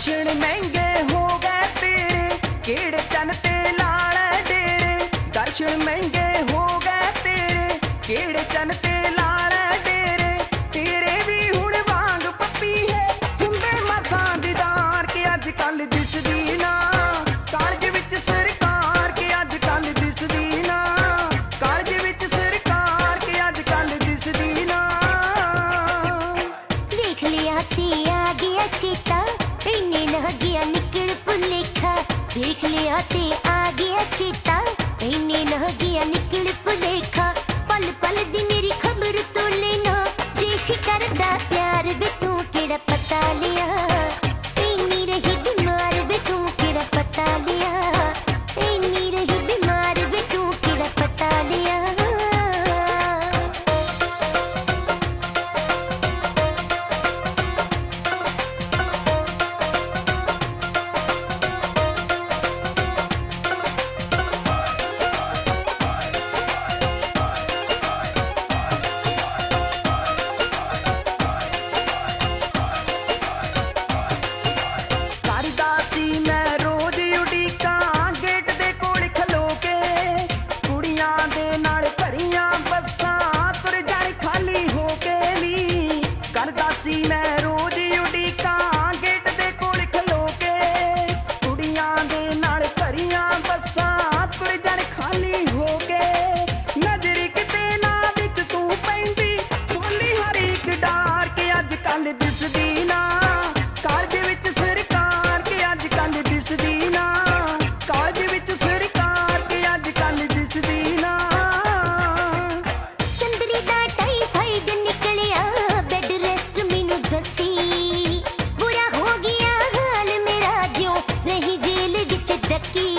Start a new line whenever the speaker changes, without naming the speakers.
दर्शन महंगे हो गए तेरे, केड़े चन ते लाल डेरे। दर्शन महंगे हो गए तेरे, केड़े चन ते लाल डेरे। तेरे भी हुण वांग पप्पी है, हुंदे मसां दीदार के अज कल दिसदी ना। कालज विच सरकार के अज कल दिसदी ना। कालज विच सरकार के अज कल दिसदी ना।
देख लिया ते आ गया चेता, इन्ने न गया निकल भुलेखा। देख लिया ते आ गया चेता, इन्ने न गया निकल भुलेखा। पल पल दी मेरी खबर तो लेना, जे सी करदा प्यार वे तू केड़ा पता लिया। इन्नी रही बीमार वे तू केड़ा पता लिया। इन्नी रही बीमार वे तू केड़ा पता लिया।
करदा सी मैं रोज उड़ीकां गेट दे कोल खलो के। कुड़ियां दे नाल भरियां बसां तुर जाण खाली हो के नी। करदा सी मैं रोज उड़ीकां गेट दे कोल खलो के। कुड़ियां दे नाल भरियां बसां तुर जाण खाली हो के। नजर किते ना विच तू पैंदी, बोली हर एक डार के अज कल दिसदी ना। कालज विच सरकार के अज कल दिसदी ना। कालज विच सरकार के अज कल दिसदी ना।
चंदरी दा टाइफाइड निकलिया, बेड रेस्ट मैनू दसी। बुरा हो गया हाल मेरा, ज्यों रही जेल विच डकी।